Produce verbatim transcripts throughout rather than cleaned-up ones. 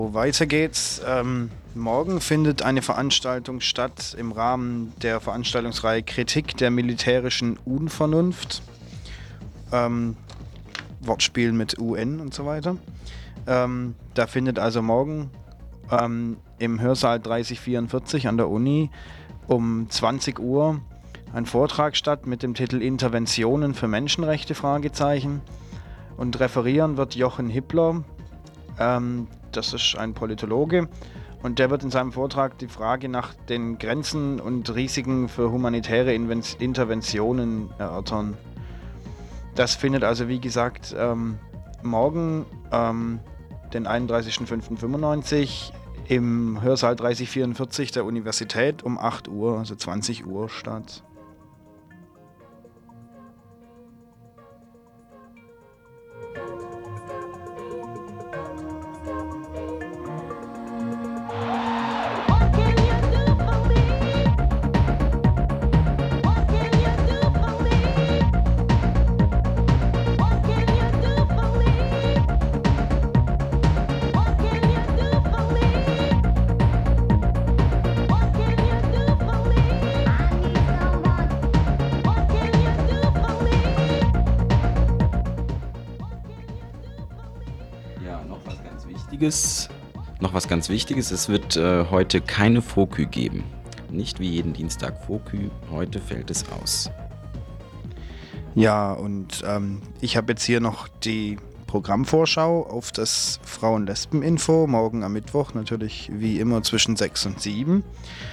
Weiter geht's. Ähm, morgen findet eine Veranstaltung statt im Rahmen der Veranstaltungsreihe Kritik der militärischen Unvernunft. Ähm, Wortspiel mit U N und so weiter. Ähm, da findet also morgen ähm, im Hörsaal dreißig vierundvierzig an der Uni um zwanzig Uhr ein Vortrag statt mit dem Titel Interventionen für Menschenrechte? Fragezeichen. Und referieren wird Jochen Hippler. Ähm, das ist ein Politologe und der wird in seinem Vortrag die Frage nach den Grenzen und Risiken für humanitäre Inven- Interventionen erörtern. Das findet also wie gesagt ähm, morgen, ähm, den einunddreißigsten fünften fünfundneunzig im Hörsaal dreißig vierundvierzig der Universität um acht Uhr, also zwanzig Uhr statt. Ja, noch was ganz Wichtiges. Noch was ganz Wichtiges, es wird äh, heute keine Fokü geben. Nicht wie jeden Dienstag Fokü, heute fällt es aus. Ja, und ähm, ich habe jetzt hier noch die Programmvorschau auf das Frauen-Lesben-Info, morgen am Mittwoch, natürlich wie immer zwischen sechs und sieben.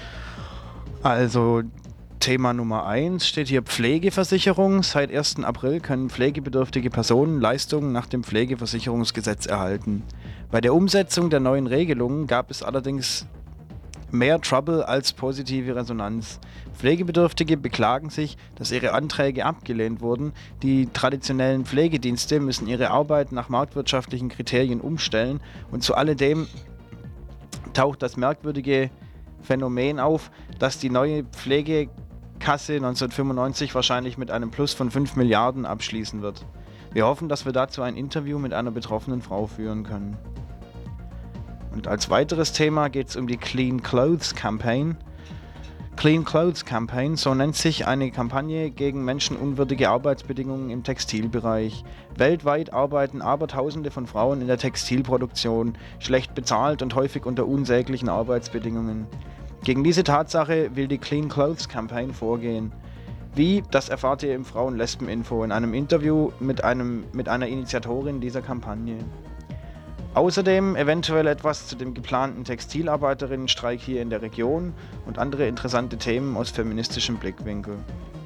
Also Thema Nummer eins steht hier Pflegeversicherung. Seit ersten April können pflegebedürftige Personen Leistungen nach dem Pflegeversicherungsgesetz erhalten. Bei der Umsetzung der neuen Regelungen gab es allerdings mehr Trouble als positive Resonanz. Pflegebedürftige beklagen sich, dass ihre Anträge abgelehnt wurden. Die traditionellen Pflegedienste müssen ihre Arbeit nach marktwirtschaftlichen Kriterien umstellen und zu alledem taucht das merkwürdige Phänomen auf, dass die neue Pflegekasse neunzehnhundertfünfundneunzig wahrscheinlich mit einem Plus von fünf Milliarden abschließen wird. Wir hoffen, dass wir dazu ein Interview mit einer betroffenen Frau führen können. Und als weiteres Thema geht es um die Clean Clothes Campaign. Clean Clothes Campaign, so nennt sich eine Kampagne gegen menschenunwürdige Arbeitsbedingungen im Textilbereich. Weltweit arbeiten Abertausende von Frauen in der Textilproduktion, schlecht bezahlt und häufig unter unsäglichen Arbeitsbedingungen. Gegen diese Tatsache will die Clean Clothes Campaign vorgehen. Wie, das erfahrt ihr im Frauen-Lesben-Info in einem Interview mit, einem, mit einer Initiatorin dieser Kampagne. Außerdem eventuell etwas zu dem geplanten Textilarbeiterinnenstreik hier in der Region und andere interessante Themen aus feministischem Blickwinkel.